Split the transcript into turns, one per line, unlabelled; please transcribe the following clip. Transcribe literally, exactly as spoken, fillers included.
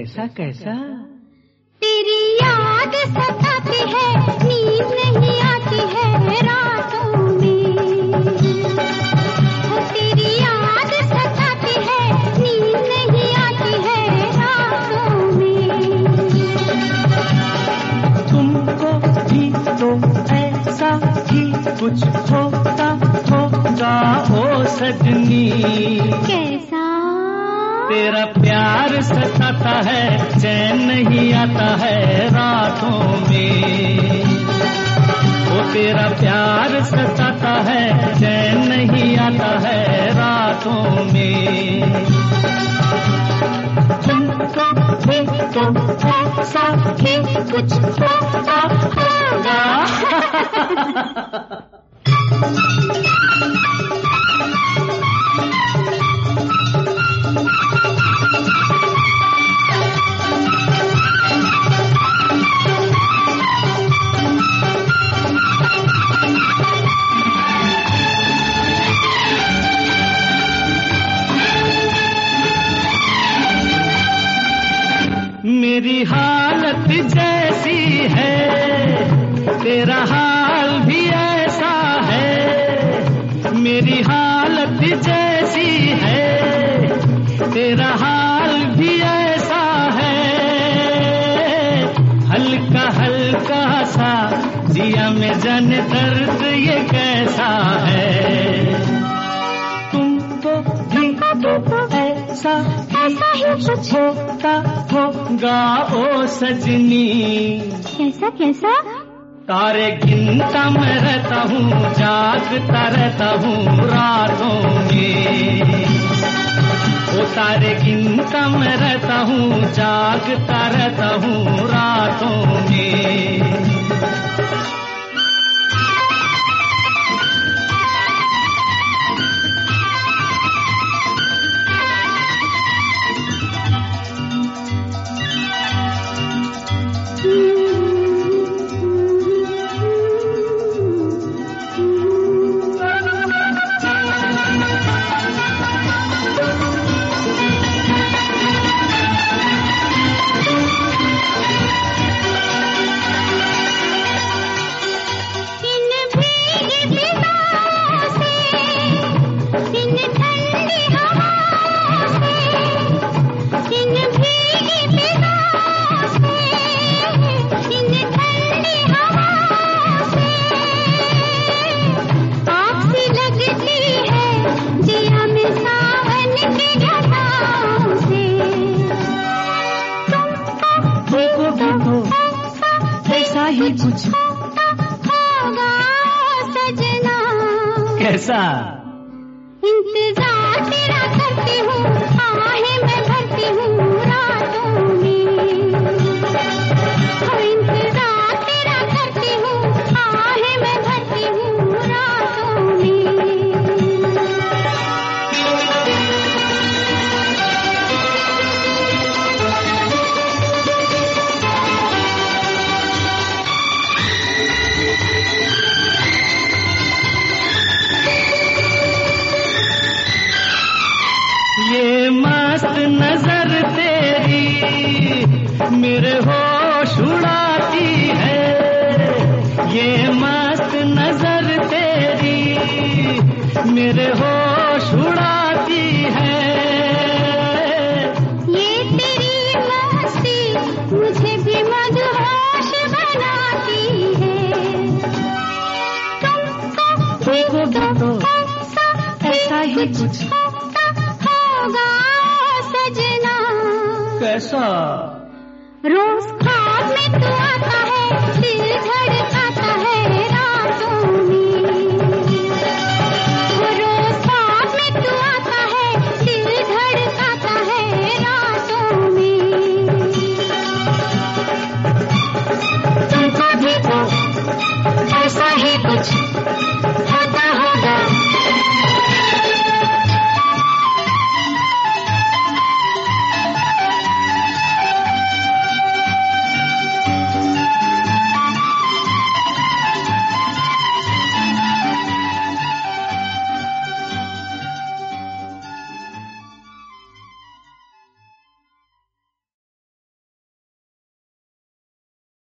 कैसा कैसा?
तेरी याद सताती है, नींद नहीं आती है रातों में। तेरी याद सताती है, नींद नहीं आती है रातों में।
तुमको भी तो ऐसा ही कुछ होता होगा ओ सजनी।
कैसा?
तेरा प्यार सताता है, चैन नहीं आता है रातों में। वो तेरा प्यार सताता है, चैन नहीं आता है रातों में। तुमको भी तो ऐसा ही कुछ होता होगा। मेरी हालत जैसी है, तेरा हाल भी ऐसा है। मेरी हालत जैसी है, तेरा हाल भी ऐसा है। हल्का हल्का सा जिया में जाने दर्द ये कैसा है। तुमको भी तो ऐसा
ऐसा ही कुछ
होता होगा ओ सजनी।
कैसा कैसा?
तारे गिनता मैं रहता हूँ, जागता रहता हूँ रातों में। ओ तारे गिनता मैं रहता हूँ, जागता रहता हूँ रातों में। ही कुछ
होगा सजना।
कैसा?
इंतजार तेरा करती हूँ, आहें मैं भरती हूँ रातों में। इंतजार तेरा करती हूँ, आहें मैं भरती हूँ रातों में।
ये मस्त नजर तेरी मेरे होश उड़ाती है। ये मस्त नजर तेरी मेरे होश उड़ाती है।
ये तेरी मस्ती मुझे भी मदहोश बनाती है। तुमको भी तो ऐसा ही कुछ होगा सजना।
कैसा?
रोज